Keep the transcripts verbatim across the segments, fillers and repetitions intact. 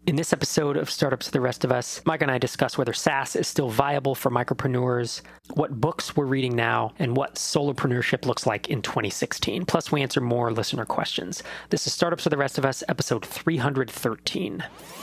In this episode of Startups for the Rest of Us, Mike and I discuss whether SaaS is still viable for micropreneurs, what books we're reading now, and what solopreneurship looks like in twenty sixteen. Plus, we answer more listener questions. This is Startups for the Rest of Us, episode three hundred thirteen.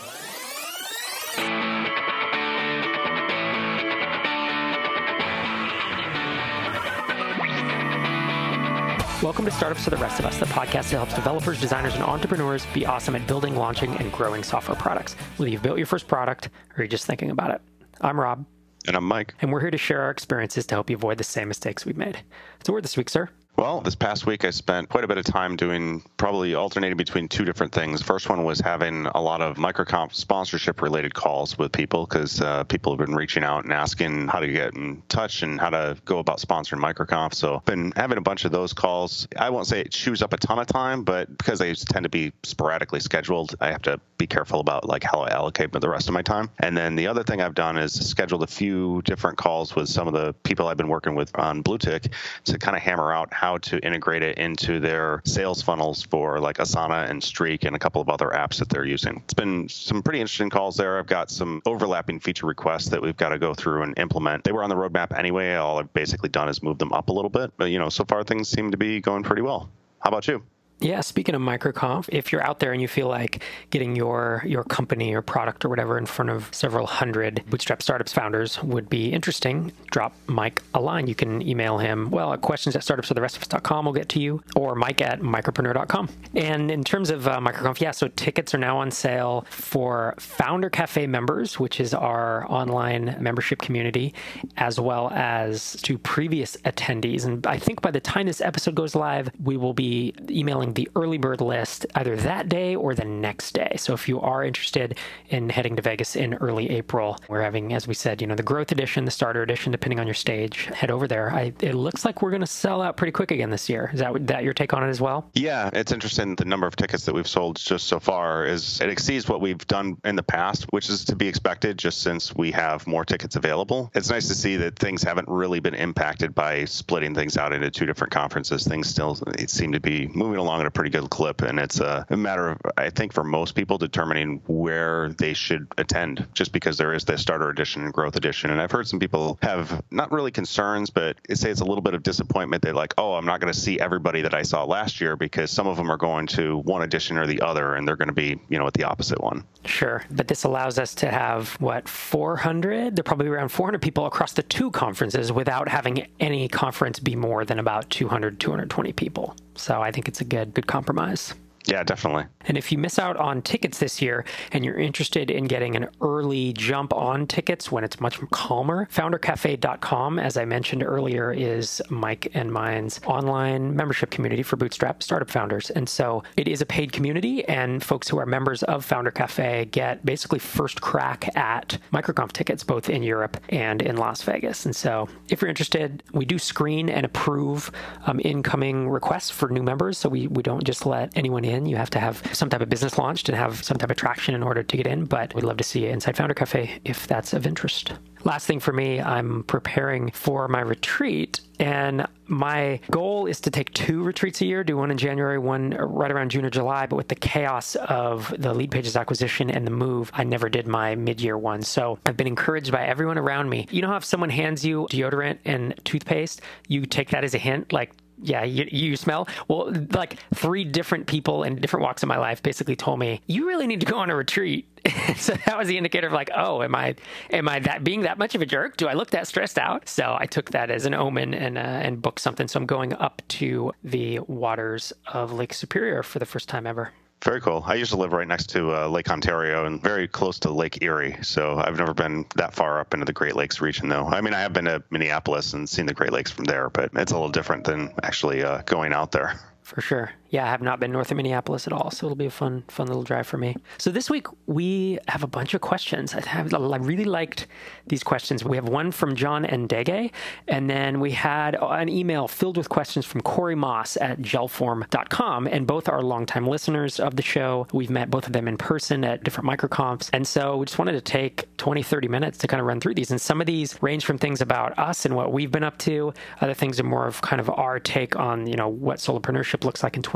Welcome to Startups for the Rest of Us, the podcast that helps developers, designers, and entrepreneurs be awesome at building, launching, and growing software products. Whether you've built your first product or you're just thinking about it. I'm Rob. And I'm Mike. And we're here to share our experiences to help you avoid the same mistakes we've made. So word this week, sir. Well, this past week I spent quite a bit of time doing probably alternating between two different things. First one was having a lot of MicroConf sponsorship related calls with people because uh, people have been reaching out and asking how to get in touch and how to go about sponsoring MicroConf. So I've been having a bunch of those calls. I won't say it chews up a ton of time, but because they tend to be sporadically scheduled, I have to be careful about like how I allocate the rest of my time. And then the other thing I've done is scheduled a few different calls with some of the people I've been working with on BlueTick to kind of hammer out how to integrate it into their sales funnels for like Asana and Streak and a couple of other apps that they're using. It's been some pretty interesting calls there. I've got some overlapping feature requests that we've got to go through and implement. They were on the roadmap anyway. All I've basically done is move them up a little bit. But, you know, so far things seem to be going pretty well. How about you? Yeah, speaking of MicroConf, if you're out there and you feel like getting your your company or product or whatever in front of several hundred Bootstrap startups founders would be interesting, drop Mike a line. You can email him, well, at questions at startups for the rest of us dot com will get to you, or Mike at micropreneur dot com. And in terms of uh, MicroConf, yeah, so tickets are now on sale for Founder Cafe members, which is our online membership community, as well as to previous attendees. And I think by the time this episode goes live, we will be emailing the early bird list either that day or the next day. So if you are interested in heading to Vegas in early April, we're having, as we said, you know, the growth edition, the starter edition, depending on your stage, head over there. I, it looks like we're going to sell out pretty quick again this year. Is that that your take on it as well? Yeah, it's interesting. The number of tickets that we've sold just so far is it exceeds what we've done in the past, which is to be expected just since we have more tickets available. It's nice to see that things haven't really been impacted by splitting things out into two different conferences. Things still seem to be moving along at a pretty good clip, and it's a, a matter of, I think, for most people determining where they should attend, just because there is the starter edition and growth edition. And I've heard some people have not really concerns, but say it's a little bit of disappointment. They're like, oh, I'm not going to see everybody that I saw last year because some of them are going to one edition or the other, and they're going to be, you know, at the opposite one. Sure, but this allows us to have, what, four hundred? They're probably around four hundred people across the two conferences without having any conference be more than about two hundred, two hundred twenty people. So I think it's a good, good compromise. Yeah, definitely. And if you miss out on tickets this year and you're interested in getting an early jump on tickets when it's much calmer, founder cafe dot com, as I mentioned earlier, is Mike and mine's online membership community for Bootstrap startup founders. And so it is a paid community, and folks who are members of Founder Cafe get basically first crack at MicroConf tickets, both in Europe and in Las Vegas. And so if you're interested, we do screen and approve um, incoming requests for new members. So we, we don't just let anyone in. In. You have to have some type of business launched and have some type of traction in order to get in, but we'd love to see you inside Founder Cafe if that's of interest. Last thing for me, I'm preparing for my retreat, and my goal is to take two retreats a year, do one in January, one right around June or July, but with the chaos of the Leadpages acquisition and the move, I never did my mid-year one. So I've been encouraged by everyone around me. You know how if someone hands you deodorant and toothpaste, you take that as a hint, like, yeah, you, you smell? Well, like three different people in different walks of my life basically told me, you really need to go on a retreat. So that was the indicator of like, oh, am I am I that being that much of a jerk? Do I look that stressed out? So I took that as an omen and uh, and booked something. So I'm going up to the waters of Lake Superior for the first time ever. Very cool. I used to live right next to uh, Lake Ontario and very close to Lake Erie. So I've never been that far up into the Great Lakes region, though. I mean, I have been to Minneapolis and seen the Great Lakes from there, but it's a little different than actually uh, going out there. For sure. Yeah, I have not been north of Minneapolis at all, so it'll be a fun, fun little drive for me. So this week we have a bunch of questions. I, have, I really liked these questions. We have one from John Ndege, and then we had an email filled with questions from Corey Moss at gelform dot com, and both are longtime listeners of the show. We've met both of them in person at different microconfs, and so we just wanted to take twenty, thirty minutes to kind of run through these. And some of these range from things about us and what we've been up to. Other things are more of kind of our take on, you know, what solopreneurship looks like in twenty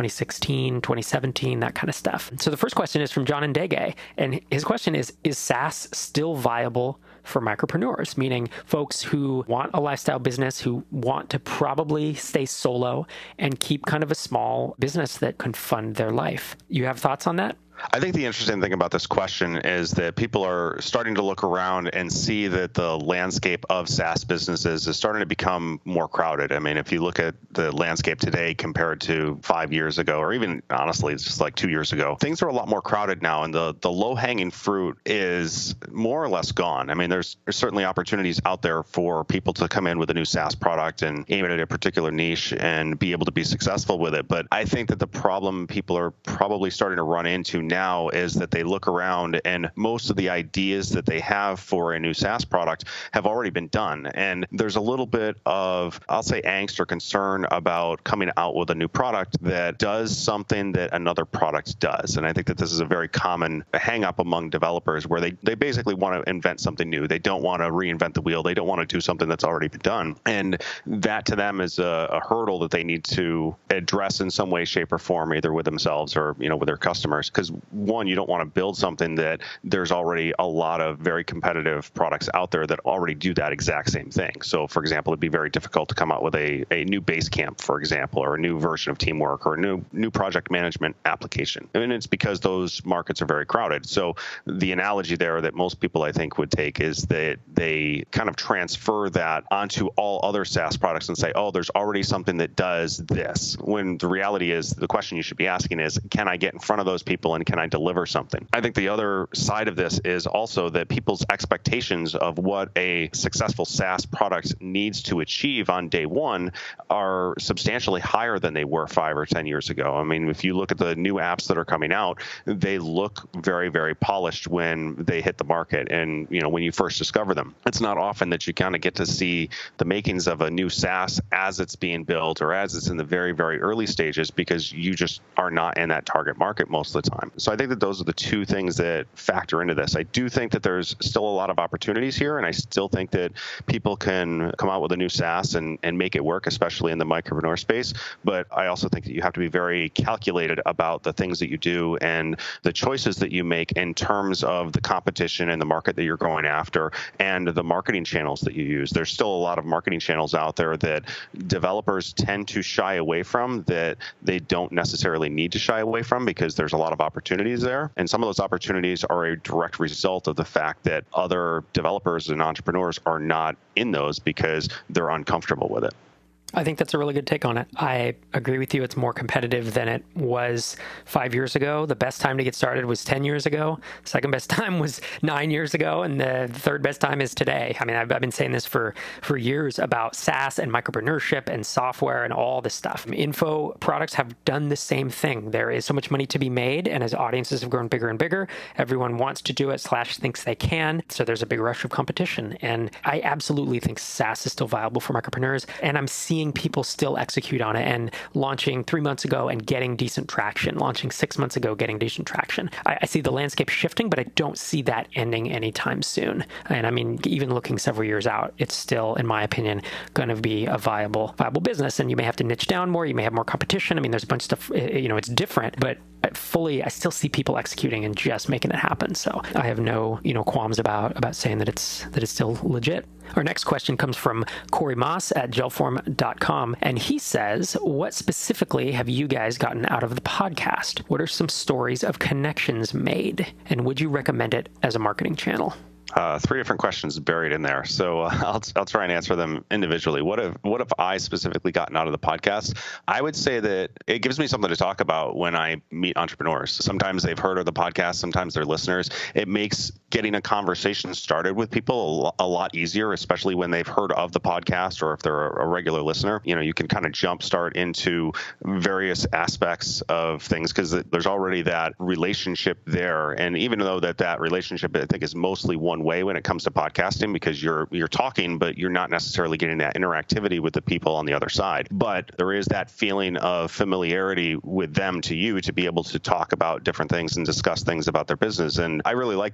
twenty sixteen, twenty seventeen, that kind of stuff. So the first question is from John Ndege. And his question is, is SaaS still viable for micropreneurs, meaning folks who want a lifestyle business, who want to probably stay solo and keep kind of a small business that can fund their life? You have thoughts on that? I think the interesting thing about this question is that people are starting to look around and see that the landscape of SaaS businesses is starting to become more crowded. I mean, if you look at the landscape today compared to five years ago, or even honestly, it's just like two years ago, things are a lot more crowded now, and the, the low-hanging fruit is more or less gone. I mean, there's, there's certainly opportunities out there for people to come in with a new SaaS product and aim it at a particular niche and be able to be successful with it. But I think that the problem people are probably starting to run into now is that they look around and most of the ideas that they have for a new SaaS product have already been done. And there's a little bit of, I'll say, angst or concern about coming out with a new product that does something that another product does. And I think that this is a very common hang up among developers where they, they basically want to invent something new. They don't want to reinvent the wheel. They don't want to do something that's already been done. And that to them is a, a hurdle that they need to address in some way, shape, or form, either with themselves or, you know, with their customers. Because one, you don't want to build something that there's already a lot of very competitive products out there that already do that exact same thing. So, for example, it'd be very difficult to come out with a, a new Basecamp, for example, or a new version of Teamwork, or a new new project management application. And it's because those markets are very crowded. So the analogy there that most people, I think, would take is that they kind of transfer that onto all other SaaS products and say, oh, there's already something that does this. When the reality is, the question you should be asking is, can I get in front of those people and can I deliver something? I think the other side of this is also that people's expectations of what a successful SaaS product needs to achieve on day one are substantially higher than they were five or ten years ago. I mean, if you look at the new apps that are coming out, they look very, very polished when they hit the market. And, you know, when you first discover them, it's not often that you kind of get to see the makings of a new SaaS as it's being built or as it's in the very, very early stages, because you just are not in that target market most of the time. So I think that those are the two things that factor into this. I do think that there's still a lot of opportunities here, and I still think that people can come out with a new SaaS and, and make it work, especially in the micropreneur space. But I also think that you have to be very calculated about the things that you do and the choices that you make in terms of the competition and the market that you're going after and the marketing channels that you use. There's still a lot of marketing channels out there that developers tend to shy away from, that they don't necessarily need to shy away from, because there's a lot of opportunities there. And some of those opportunities are a direct result of the fact that other developers and entrepreneurs are not in those because they're uncomfortable with it. I think that's a really good take on it. I agree with you. It's more competitive than it was five years ago. The best time to get started was ten years ago. Second best time was nine years ago. And the third best time is today. I mean, I've, I've been saying this for, for years about SaaS and micropreneurship and software and all this stuff. Info products have done the same thing. There is so much money to be made. And as audiences have grown bigger and bigger, everyone wants to do it slash thinks they can. So there's a big rush of competition. And I absolutely think SaaS is still viable for micropreneurs. And I'm seeing people still execute on it and launching three months ago and getting decent traction, launching six months ago, getting decent traction. I, I see the landscape shifting, but I don't see that ending anytime soon. And I mean, even looking several years out, it's still, in my opinion, going to be a viable, viable business. And you may have to niche down more. You may have more competition. I mean, there's a bunch of stuff, you know, it's different, but fully, I still see people executing and just making it happen. So I have no, you know, qualms about, about saying that it's, that it's still legit. Our next question comes from Corey Moss at gelform dot com. And he says, what specifically have you guys gotten out of the podcast? What are some stories of connections made? And would you recommend it as a marketing channel? Uh, three different questions buried in there. So uh, I'll, I'll try and answer them individually. What have, what have I specifically gotten out of the podcast? I would say that it gives me something to talk about when I meet entrepreneurs. Sometimes they've heard of the podcast, sometimes they're listeners. It makes getting a conversation started with people a lot easier, especially when they've heard of the podcast or if they're a regular listener. You know, you can kind of jumpstart into various aspects of things because there's already that relationship there. And even though that that relationship, I think, is mostly one way when it comes to podcasting, because you're you're talking, but you're not necessarily getting that interactivity with the people on the other side. But there is that feeling of familiarity with them to you to be able to talk about different things and discuss things about their business. And I really like that aspect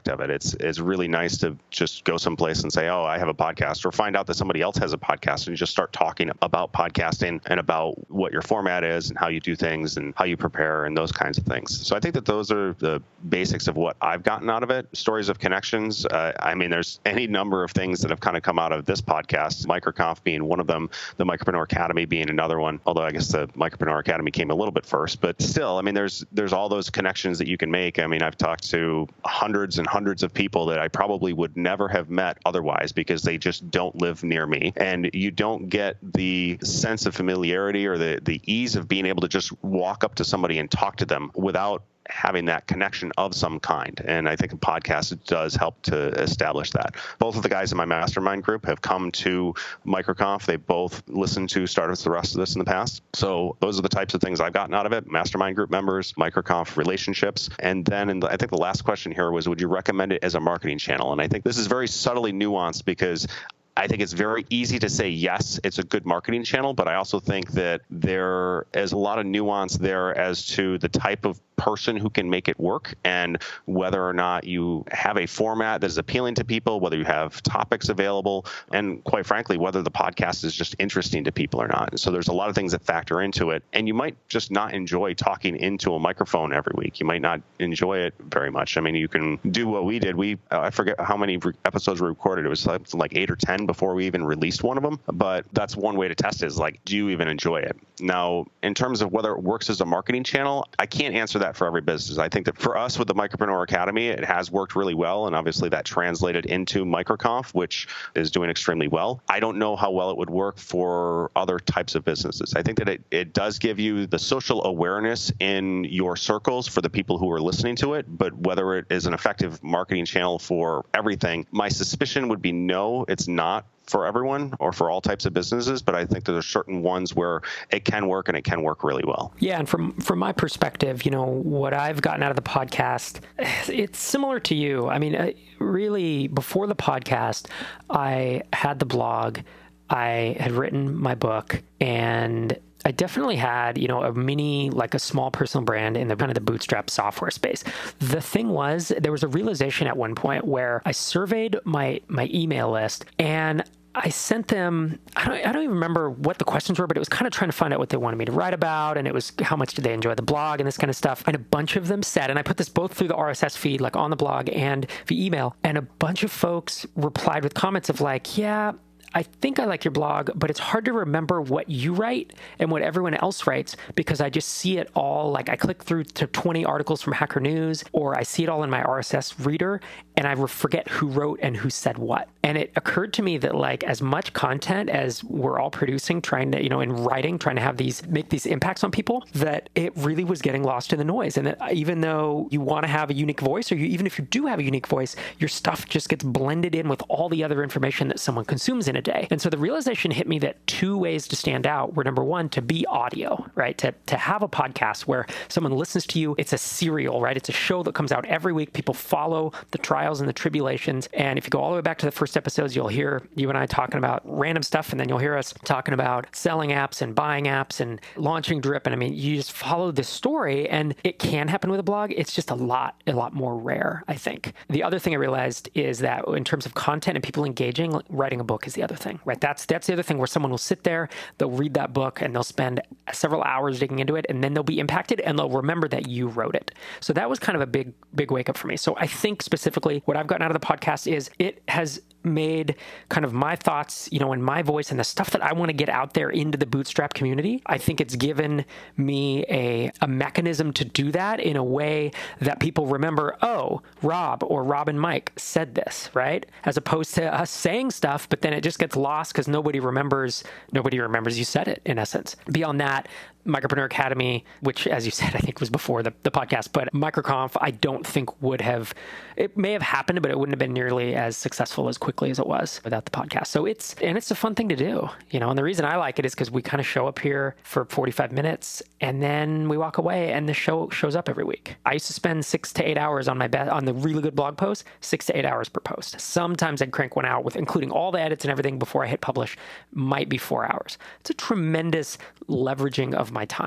aspect of it. It's it's really nice to just go someplace and say, oh, I have a podcast, or find out that somebody else has a podcast and just start talking about podcasting and about what your format is and how you do things and how you prepare and those kinds of things. So I think that those are the basics of what I've gotten out of it. Stories of connections. Uh, I mean, there's any number of things that have kind of come out of this podcast, MicroConf being one of them, the Micropreneur Academy being another one, although I guess the Micropreneur Academy came a little bit first, but still, I mean, there's there's all those connections that you can make. I mean, I've talked to hundreds and hundreds of people that I probably would never have met otherwise because they just don't live near me. And you don't get the sense of familiarity or the, the ease of being able to just walk up to somebody and talk to them without having that connection of some kind. And I think a podcast does help to establish that. Both of the guys in my mastermind group have come to MicroConf. They both listened to Start With the Rest of This in the past. So those are the types of things I've gotten out of it. Mastermind group members, MicroConf relationships. And then in the, I think the last question here was, would you recommend it as a marketing channel? And I think this is very subtly nuanced because I think it's very easy to say, yes, it's a good marketing channel, but I also think that there is a lot of nuance there as to the type of person who can make it work and whether or not you have a format that is appealing to people, whether you have topics available, and quite frankly, whether the podcast is just interesting to people or not. And so there's a lot of things that factor into it. And you might just not enjoy talking into a microphone every week. You might not enjoy it very much. I mean, you can do what we did. We, uh, I forget how many re- episodes we recorded. It was like, like eight or ten before we even released one of them. But that's one way to test it is like, do you even enjoy it? Now, in terms of whether it works as a marketing channel, I can't answer that for every business. I think that for us with the Micropreneur Academy, it has worked really well. And obviously that translated into MicroConf, which is doing extremely well. I don't know how well it would work for other types of businesses. I think that it, it does give you the social awareness in your circles for the people who are listening to it, but whether it is an effective marketing channel for everything, my suspicion would be no, it's not for everyone or for all types of businesses, but I think there are certain ones where it can work and it can work really well. Yeah, and from from my perspective, you know, what I've gotten out of the podcast, it's similar to you. I mean, really, before the podcast, I had the blog, I had written my book, and I definitely had, you know, a mini, like a small personal brand in the kind of the bootstrap software space. The thing was, there was a realization at one point where I surveyed my my email list and I sent them, I don't, I don't even remember what the questions were, but it was kind of trying to find out what they wanted me to write about. And it was how much did they enjoy the blog and this kind of stuff. And a bunch of them said, and I put this both through the R S S feed, like on the blog and via email. And a bunch of folks replied with comments of like, yeah, I think I like your blog, but it's hard to remember what you write and what everyone else writes because I just see it all. Like I click through to twenty articles from Hacker News, or I see it all in my R S S reader and I forget who wrote and who said what. And it occurred to me that like as much content as we're all producing, trying to, you know, in writing, trying to have these, make these impacts on people, that it really was getting lost in the noise. And that even though you want to have a unique voice, or you, even if you do have a unique voice, your stuff just gets blended in with all the other information that someone consumes in a day. And so the realization hit me that two ways to stand out were, number one, to be audio, right? To, to have a podcast where someone listens to you. It's a serial, right? It's a show that comes out every week. People follow the trials and the tribulations. And if you go all the way back to the first episodes, you'll hear you and I talking about random stuff. And then you'll hear us talking about selling apps and buying apps and launching Drip. And I mean, you just follow this story, and it can happen with a blog. It's just a lot, a lot more rare, I think. The other thing I realized is that in terms of content and people engaging, writing a book is the other thing. Right. That's that's the other thing where someone will sit there, they'll read that book and they'll spend several hours digging into it, and then they'll be impacted and they'll remember that you wrote it. So that was kind of a big, big wake up for me. So I think specifically what I've gotten out of the podcast is it has made kind of my thoughts, you know, and my voice and the stuff that I want to get out there into the bootstrap community. I think it's given me a, a mechanism to do that in a way that people remember, oh, Rob or Rob and Mike said this, right? As opposed to us saying stuff, but then it just gets lost because nobody remembers, nobody remembers you said it, in essence. Beyond that, Micropreneur Academy, which, as you said, I think was before the, the podcast, but MicroConf, I don't think would have, it may have happened, but it wouldn't have been nearly as successful as quickly as it was without the podcast. So it's, and it's a fun thing to do, you know, and the reason I like it is because we kind of show up here for forty-five minutes and then we walk away and the show shows up every week. I used to spend six to eight hours on my be- on the really good blog posts, six to eight hours per post. Sometimes I'd crank one out with including all the edits and everything before I hit publish, might be four hours. It's a tremendous leveraging of my time.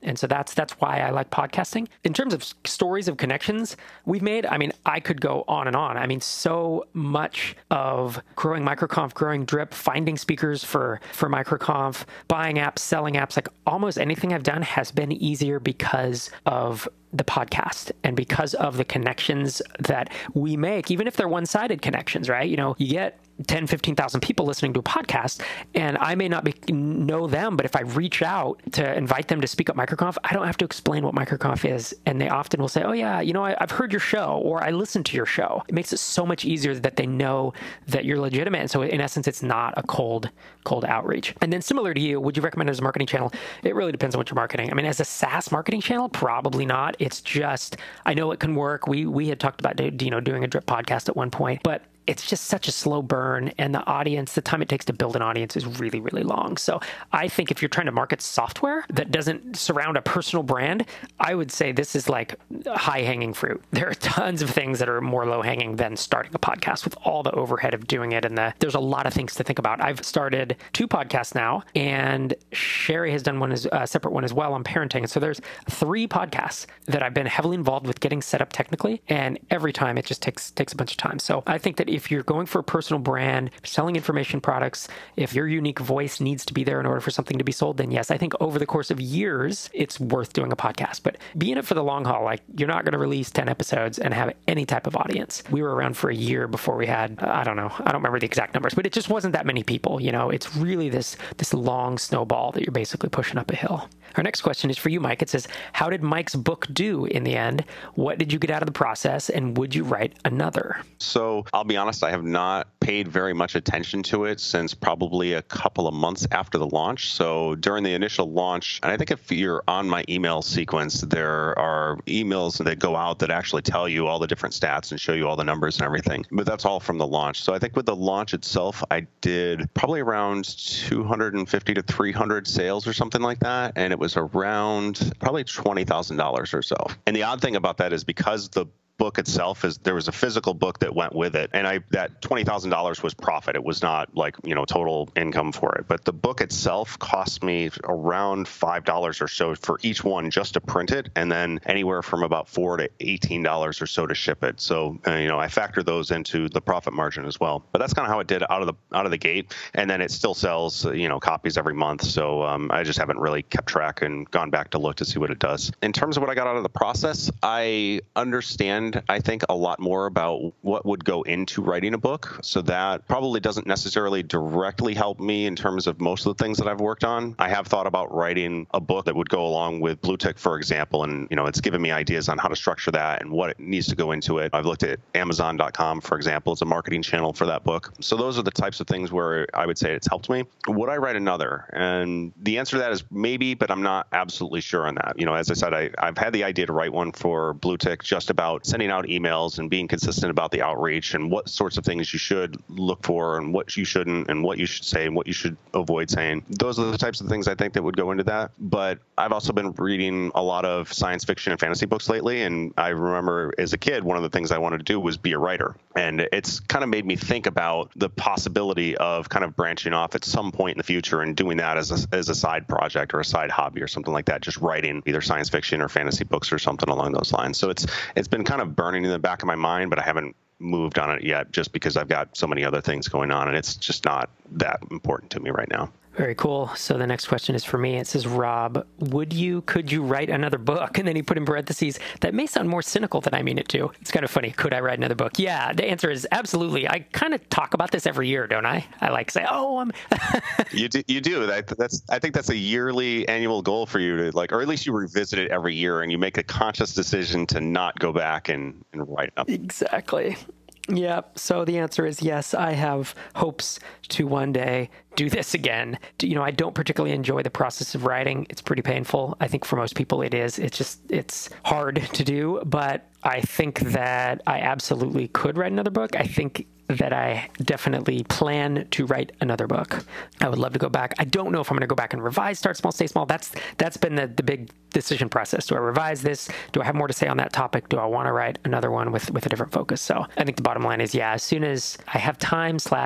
And so that's that's why I like podcasting. In terms of stories of connections we've made, I mean, I could go on and on. I mean, so much of growing MicroConf, growing Drip, finding speakers for, for MicroConf, buying apps, selling apps, like almost anything I've done has been easier because of the podcast and because of the connections that we make, even if they're one-sided connections, right? You know, you get ten, fifteen thousand people listening to a podcast, and I may not be, know them, but if I reach out to invite them to speak at MicroConf, I don't have to explain what MicroConf is. And they often will say, oh yeah, you know, I, I've heard your show, or I listened to your show. It makes it so much easier that they know that you're legitimate. And so in essence, it's not a cold, cold outreach. And then similar to you, would you recommend it as a marketing channel? It really depends on what you're marketing. I mean, as a SaaS marketing channel, probably not. It's just, I know it can work. We, we had talked about, you know, doing a Drip podcast at one point, but it's just such a slow burn, and the audience, the time it takes to build an audience is really, really long. So I think if you're trying to market software that doesn't surround a personal brand, I would say this is like high-hanging fruit. There are tons of things that are more low-hanging than starting a podcast with all the overhead of doing it, and the, there's a lot of things to think about. I've started two podcasts now, and Sherry has done one as a separate one as well on parenting. And so there's three podcasts that I've been heavily involved with getting set up technically, and every time it just takes takes a bunch of time. So I think that if you're going for a personal brand, selling information products, if your unique voice needs to be there in order for something to be sold, then yes, I think over the course of years, it's worth doing a podcast. But be in it for the long haul. Like, you're not going to release ten episodes and have any type of audience. We were around for a year before we had, I don't know, I don't remember the exact numbers, but it just wasn't that many people. You know, it's really this, this long snowball that you're basically pushing up a hill. Our next question is for you, Mike. It says, how did Mike's book do in the end? What did you get out of the process? And would you write another? So I'll be honest, I have not paid very much attention to it since probably a couple of months after the launch. So during the initial launch, and I think if you're on my email sequence, there are emails that go out that actually tell you all the different stats and show you all the numbers and everything. But that's all from the launch. So I think with the launch itself, I did probably around two hundred fifty to three hundred sales or something like that. And it was around probably twenty thousand dollars or so. And the odd thing about that is because the book itself is there was a physical book that went with it, and I that twenty thousand dollars was profit. It was not like, you know, total income for it, but the book itself cost me around five dollars or so for each one just to print it, and then anywhere from about four to eighteen dollars or so to ship it. So uh, you know, I factor those into the profit margin as well. But that's kind of how it did out of the out of the gate, and then it still sells uh, you know, copies every month. So um, I just haven't really kept track and gone back to look to see what it does. In terms of what I got out of the process, I understand, I think, a lot more about what would go into writing a book. So that probably doesn't necessarily directly help me in terms of most of the things that I've worked on. I have thought about writing a book that would go along with Bluetick, for example, and you know, it's given me ideas on how to structure that and what it needs to go into it. I've looked at Amazon dot com, for example, as a marketing channel for that book. So those are the types of things where I would say it's helped me. Would I write another? And the answer to that is maybe, but I'm not absolutely sure on that. You know, as I said, I, I've had the idea to write one for Bluetick just about sending out emails and being consistent about the outreach and what sorts of things you should look for and what you shouldn't and what you should say and what you should avoid saying. Those are the types of things I think that would go into that. But I've also been reading a lot of science fiction and fantasy books lately. And I remember as a kid, one of the things I wanted to do was be a writer. And it's kind of made me think about the possibility of kind of branching off at some point in the future and doing that as a, as a side project or a side hobby or something like that, just writing either science fiction or fantasy books or something along those lines. So it's it's been kind of burning in the back of my mind, but I haven't moved on it yet just because I've got so many other things going on and it's just not that important to me right now. Very cool. So the next question is for me. It says, Rob, would you, could you write another book? And then he put in parentheses, that may sound more cynical than I mean it to. It's kind of funny. Could I write another book? Yeah, the answer is absolutely. I kind of talk about this every year, don't I? I like say, oh, I'm... you do. You do. That, that's, I think that's a yearly annual goal for you to like, or at least you revisit it every year and you make a conscious decision to not go back and, and write it up. Exactly. Yeah, so the answer is yes, I have hopes to one day do this again. You know, I don't particularly enjoy the process of writing. It's pretty painful. I think for most people it is. It's just, it's hard to do, but I think that I absolutely could write another book. I think that I definitely plan to write another book. I would love to go back. I don't know if I'm going to go back and revise Start Small, Stay Small. That's that's been the, the big decision process. Do I revise this? Do I have more to say on that topic? Do I want to write another one with, with a different focus? So I think the bottom line is, yeah, as soon as I have time slash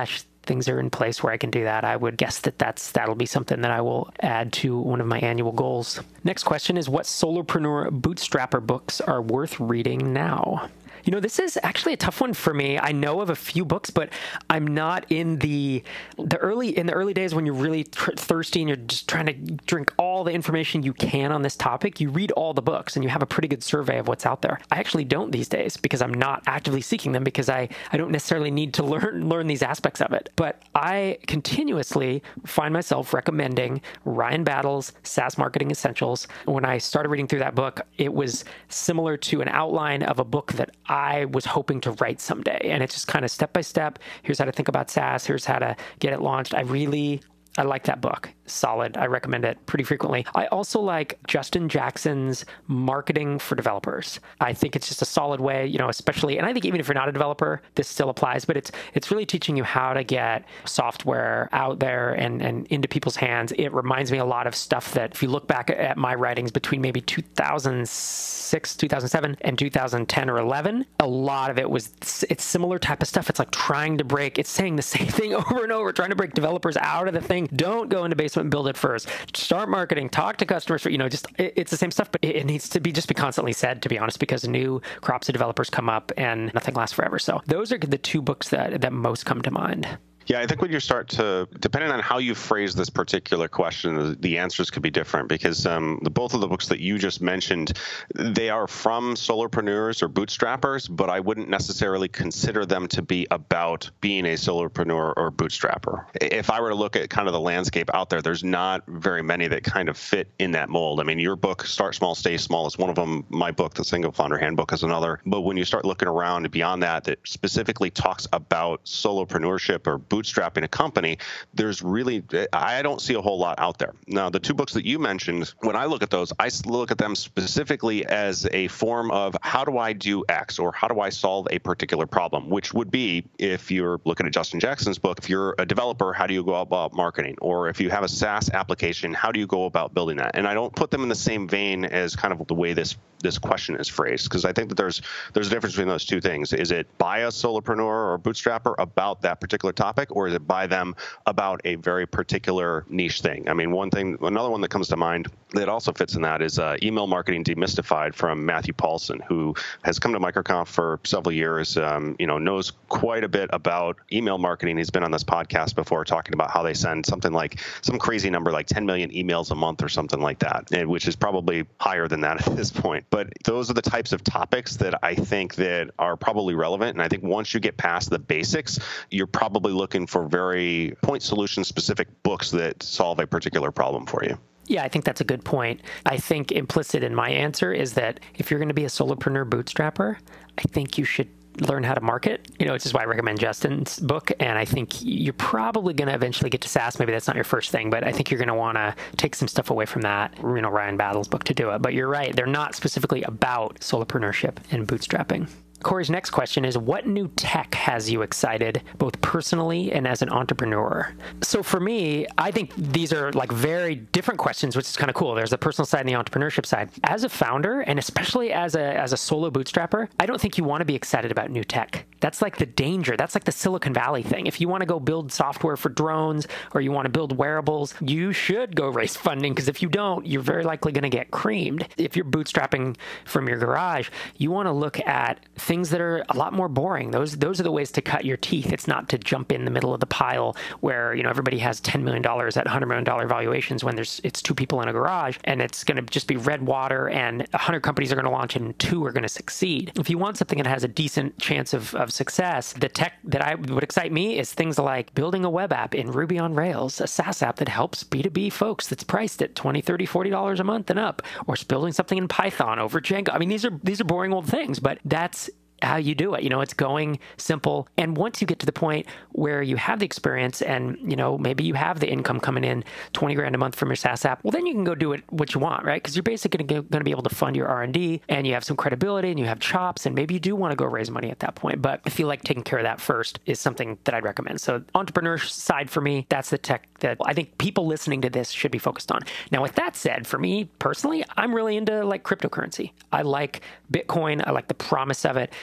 things are in place where I can do that, I would guess that that's, that'll be something that I will add to one of my annual goals. Next question is, what solopreneur bootstrapper books are worth reading now? You know, this is actually a tough one for me. I know of a few books, but I'm not in the the early in the early days when you're really tr- thirsty and you're just trying to drink all the information you can on this topic. You read all the books and you have a pretty good survey of what's out there. I actually don't these days because I'm not actively seeking them, because I, I don't necessarily need to learn learn these aspects of it. But I continuously find myself recommending Ryan Battle's SaaS Marketing Essentials. When I started reading through that book, it was similar to an outline of a book that I was hoping to write someday. And it's just kind of step by step. Here's how to think about SaaS. Here's how to get it launched. I really, I like that book. Solid. I recommend it pretty frequently. I also like Justin Jackson's Marketing for Developers. I think it's just a solid way, you know, especially, and I think even if you're not a developer, this still applies, but it's it's really teaching you how to get software out there and, and into people's hands. It reminds me a lot of stuff that if you look back at my writings between maybe two thousand six, two thousand seven, and two thousand ten or eleven, a lot of it was, it's similar type of stuff. It's like trying to break, it's saying the same thing over and over, trying to break developers out of the thing. Don't go into basement and build it first. Start marketing, talk to customers, you know, just, it, it's the same stuff, but it, it needs to be just be constantly said, to be honest, because new crops of developers come up and nothing lasts forever. So those are the two books that, that most come to mind. Yeah, I think when you start to, depending on how you phrase this particular question, the, the answers could be different, because um, the, both of the books that you just mentioned, they are from solopreneurs or bootstrappers, but I wouldn't necessarily consider them to be about being a solopreneur or bootstrapper. If I were to look at kind of the landscape out there, there's not very many that kind of fit in that mold. I mean, your book, Start Small, Stay Small, is one of them. My book, The Single Founder Handbook, is another. But when you start looking around beyond that, that specifically talks about solopreneurship or bootstrapping, bootstrapping a company, there's really, I don't see a whole lot out there. Now, the two books that you mentioned, when I look at those, I look at them specifically as a form of how do I do X, or how do I solve a particular problem, which would be, if you're looking at Justin Jackson's book, if you're a developer, how do you go about marketing? Or if you have a SaaS application, how do you go about building that? And I don't put them in the same vein as kind of the way this this question is phrased, because I think that there's there's a difference between those two things. Is it by a solopreneur or bootstrapper about that particular topic, or is it by them about a very particular niche thing? I mean, one thing, another one that comes to mind that also fits in that is uh, Email Marketing Demystified from Matthew Paulson, who has come to MicroConf for several years, um, you know, knows quite a bit about email marketing. He's been on this podcast before talking about how they send something like some crazy number, like ten million emails a month or something like that, and, which is probably higher than that at this point. But those are the types of topics that I think that are probably relevant. And I think once you get past the basics, you're probably looking for very point solution specific books that solve a particular problem for you. Yeah, I think that's a good point. I think implicit in my answer is that if you're going to be a solopreneur bootstrapper, I think you should learn how to market. You know, which is why I recommend Justin's book. And I think you're probably going to eventually get to SaaS. Maybe that's not your first thing, but I think you're going to want to take some stuff away from that, you know, Ryan Battle's book to do it. But you're right. They're not specifically about solopreneurship and bootstrapping. Corey's next question is, what new tech has you excited, both personally and as an entrepreneur? So for me, I think these are like very different questions, which is kind of cool. There's the personal side and the entrepreneurship side. As a founder, and especially as a as a solo bootstrapper, I don't think you want to be excited about new tech. That's like the danger. That's like the Silicon Valley thing. If you want to go build software for drones, or you want to build wearables, you should go raise funding, because if you don't, you're very likely going to get creamed. If you're bootstrapping from your garage, you want to look at things that are a lot more boring. Those those are the ways to cut your teeth. It's not to jump in the middle of the pile where, you know, everybody has ten million dollars at one hundred million dollars valuations when there's it's two people in a garage, and it's going to just be red water, and one hundred companies are going to launch and two are going to succeed. If you want something that has a decent chance of, of success, the tech that I would excite me is things like building a web app in Ruby on Rails, a SaaS app that helps B two B folks that's priced at twenty, thirty, forty dollars a month and up, or building something in Python over Django. I mean, these are these are boring old things, but that's how you do it. You know, it's going simple. And once you get to the point where you have the experience and, you know, maybe you have the income coming in twenty grand a month from your SaaS app, well, then you can go do it what you want, right? Because you're basically going to be able to fund your R and D, and you have some credibility and you have chops, and maybe you do want to go raise money at that point. But I feel like taking care of that first is something that I'd recommend. So entrepreneur side for me, that's the tech that I think people listening to this should be focused on. Now, with that said, for me personally, I'm really into like cryptocurrency. I like Bitcoin. I like the promise of it.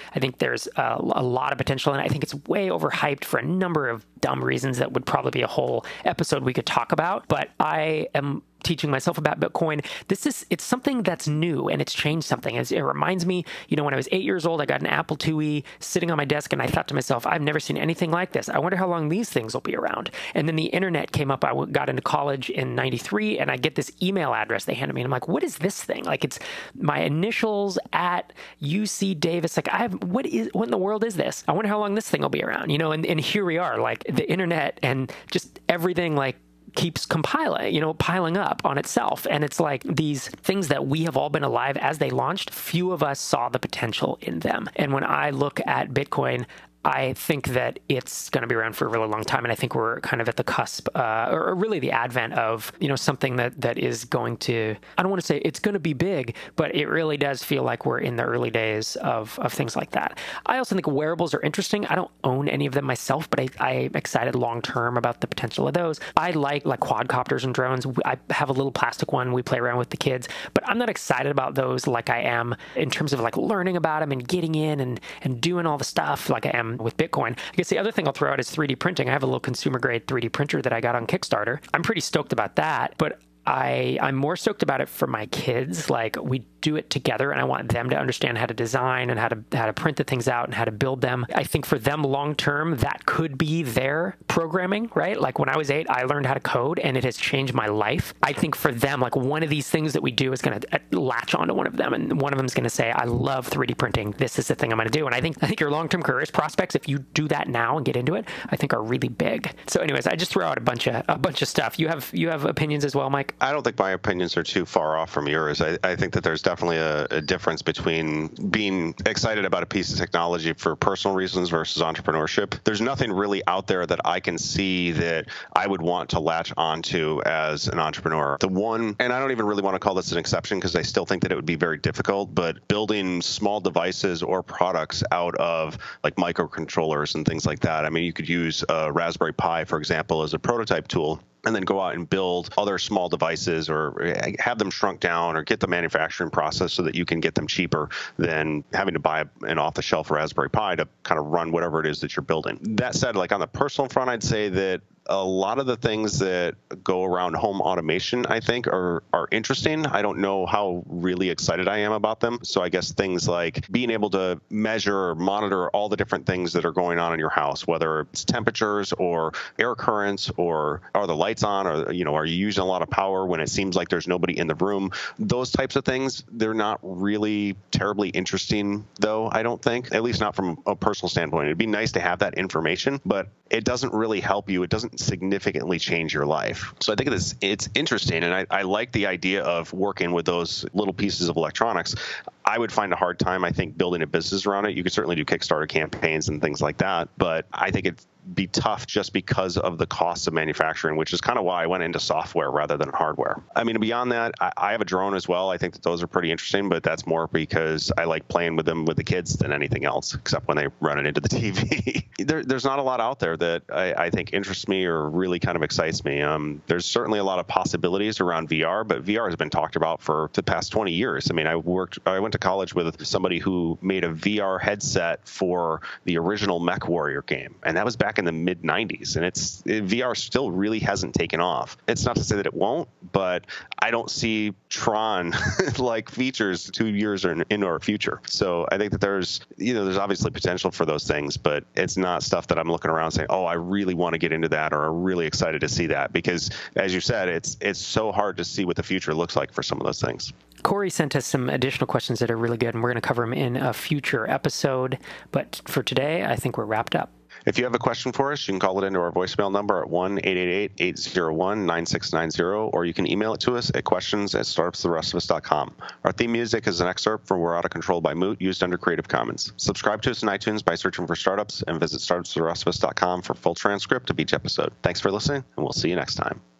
I think there's a, a lot of potential, and I think it's way overhyped for a number of dumb reasons that would probably be a whole episode we could talk about. But I am teaching myself about Bitcoin. This is, it's something that's new and it's changed something. It reminds me, you know, when I was eight years old, I got an Apple two E sitting on my desk and I thought to myself, I've never seen anything like this. I wonder how long these things will be around. And then the internet came up. I got into college in ninety-three and I get this email address they handed me. And I'm like, what is this thing? Like, it's my initials at U C Davis. Like, I have, what is, what in the world is this? I wonder how long this thing will be around, you know? And, and here we are, like the internet and just everything, like, keeps compiling, you know, piling up on itself. And it's like these things that we have all been alive as they launched, few of us saw the potential in them. And when I look at Bitcoin, I think that it's going to be around for a really long time. And I think we're kind of at the cusp, uh, or really the advent of, you know, something that, that is going to, I don't want to say it's going to be big, but it really does feel like we're in the early days of, of things like that. I also think wearables are interesting. I don't own any of them myself, but I, I'm excited long-term about the potential of those. I like like quadcopters and drones. I have a little plastic one we play around with the kids, but I'm not excited about those like I am in terms of like learning about them and getting in and, and doing all the stuff like I am with Bitcoin. I guess the other thing I'll throw out is three D printing. I have a little consumer grade three D printer that I got on Kickstarter. I'm pretty stoked about that, but I, I'm more stoked about it for my kids. Like, we do it together and I want them to understand how to design and how to how to print the things out and how to build them. I think for them long term, that could be their programming, right? Like when I was eight, I learned how to code and it has changed my life. I think for them, like one of these things that we do is going to latch onto one of them, and one of them is going to say, I love three D printing. This is the thing I'm going to do. And I think I think your long-term career prospects, if you do that now and get into it, I think are really big. So anyways, I just throw out a bunch of a bunch of stuff. You have you have opinions as well, Mike? I don't think my opinions are too far off from yours. I, I think that there's definitely a, a difference between being excited about a piece of technology for personal reasons versus entrepreneurship. There's nothing really out there that I can see that I would want to latch onto as an entrepreneur. The one, and I don't even really want to call this an exception because I still think that it would be very difficult, but building small devices or products out of like microcontrollers and things like that. I mean, you could use a Raspberry Pi, for example, as a prototype tool, and then go out and build other small devices or have them shrunk down or get the manufacturing process so that you can get them cheaper than having to buy an off-the-shelf Raspberry Pi to kind of run whatever it is that you're building. That said, like on the personal front, I'd say that a lot of the things that go around home automation, I think, are are interesting. I don't know how really excited I am about them. So I guess things like being able to measure or monitor all the different things that are going on in your house, whether it's temperatures or air currents or are the lights on, or, you know, are you using a lot of power when it seems like there's nobody in the room? Those types of things, they're not really terribly interesting, though, I don't think, at least not from a personal standpoint. It'd be nice to have that information, but it doesn't really help you. It doesn't significantly change your life. So I think it's it's interesting, and I, I like the idea of working with those little pieces of electronics. I would find a hard time, I think, building a business around it. You could certainly do Kickstarter campaigns and things like that, but I think it'd be tough just because of the cost of manufacturing, which is kind of why I went into software rather than hardware. I mean, beyond that, I, I have a drone as well. I think that those are pretty interesting, but that's more because I like playing with them with the kids than anything else, except when they run it into the T V. there, there's not a lot out there that I, I think interests me or really kind of excites me. Um, there's certainly a lot of possibilities around V R, but V R has been talked about for the past twenty years. I mean, I worked, I went to college with somebody who made a V R headset for the original MechWarrior game, and that was back in the mid nineties, and it's it, V R still really hasn't taken off. It's not to say that it won't, but I don't see Tron like features two years or in, in our future. So I think that there's, you know, there's obviously potential for those things, but it's not stuff that I'm looking around saying, oh, I really want to get into that, or I'm really excited to see that, because as you said, it's it's so hard to see what the future looks like for some of those things. Corey sent us some additional questions that are really good, and we're going to cover them in a future episode. But for today, I think we're wrapped up. If you have a question for us, you can call it into our voicemail number at one eight eight eight, eight zero one, nine six nine zero, or you can email it to us at questions at startups the rest of us dot com. Our theme music is an excerpt from We're Out of Control by Moot, used under Creative Commons. Subscribe to us in iTunes by searching for Startups, and visit startups the rest of us dot com for full transcript of each episode. Thanks for listening, and we'll see you next time.